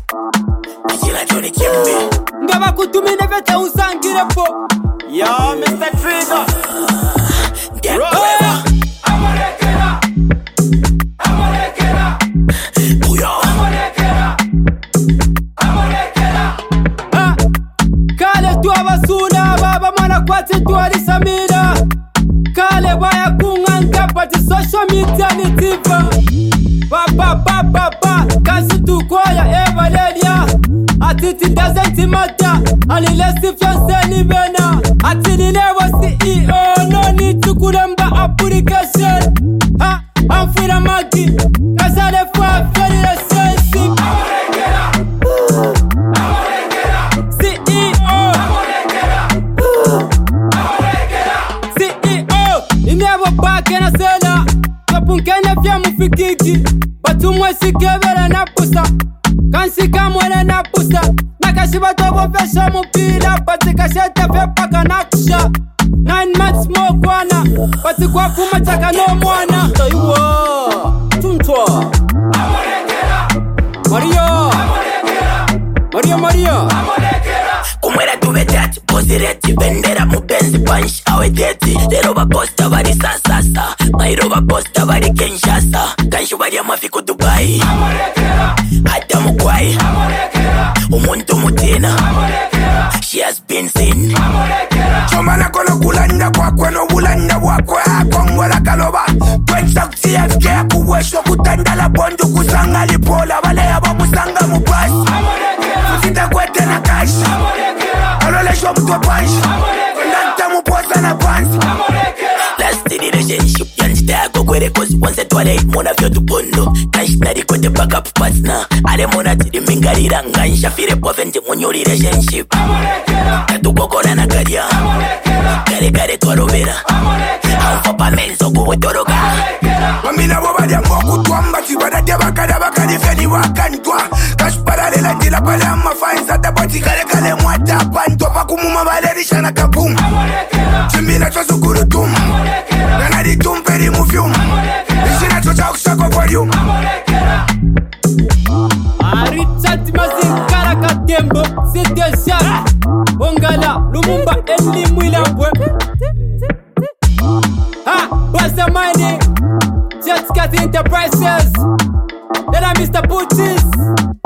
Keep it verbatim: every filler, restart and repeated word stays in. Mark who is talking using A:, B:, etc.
A: Kila Johnny Kimbe
B: ngaba kutumine vete usangire po.
C: Yo, Mister Trigger.
A: Roll.
B: Amorekera. Amorekera.
A: Buyo.
B: Amorekera. Amorekera. Ah. Kale tu abasuna baba mwana kwati tu alisamira. Kale baya kunganga pati social media ni tipa. Papa papa papa kasi tu koya e Valeria. Atiti doesn't matter. Unless if you say ni bena. Atini never C E O. No need to kuramba application. Ha, I'm free the Maggie. Kasa le fwa very sensitive. Amorekera. Amorekera. C E O. Amorekera. Amorekera. C E O. Inevo back na sena. Kapunkene vya mufikiki. Batumwe sikevera na pusa. Kansi kamwene na pusa. Nakashiba tobo fesha mupila. Pati kashete fepaka na kusha. Nine months more kwana. Pati kwa fuma chaka no mwana.
C: Taiwa. Tuntwa.
B: Amorekera. Mario. Amorekera. Mario Mario. Amorekera.
A: Kumwera tubetati pozireti bendera mubenzi punch awe deti lero baposta bari sasasa mairo baposta bari Kinshasa kanshi bari amafiku Dubai
B: Amorekera.
A: hata mukwai
B: Amorekera.
A: umuntu mutina
B: Amorekera.
A: she has been seen
B: Amorekera.
D: Chomana kono kulanda kwa kweno bulanda wakwe akongwela kaloba Kwenza kusiafike kuwesho kutandala bondu kusanga lipola Wale yaba musanga mupasi
B: Amorekera.
D: Kusita kwete na kashi
B: Amorekera.
D: Alolesho mtuwa panshi Kondanta muposa na pansi
A: last in the relationship yanjita yako kwere kosi once twale mona vyo tupondo kanshi nari kote backup partner ale mona tiri mingarira ngansha fire povente munyo relationship
B: Amorekera.
A: katukokora na karya
B: Amorekera.
A: kare kare twarobera
B: Amorekera.
A: haufa pamenso kuwetoroga
D: Mamina bobadia mboku tuamba Tibada deba kada bakadi fedi wakantwa Kashparale la tila pale ama fainza Tabati kale kale mwata pantwa Pakumuma valerisha na kapum
B: Amorekera.
D: Chimbina chosu kurutum
B: Amorekera.
D: Ganadi tumperi mufyum Ishina chocha kushako kwa yum
B: Amorekera. Richard Mazingara Katembo. C'était Charles Ongala Lumumba Emily Mwilambwe. Ah, Basta Money. Jet Cat Enterprises. Then I'm Mister Putis.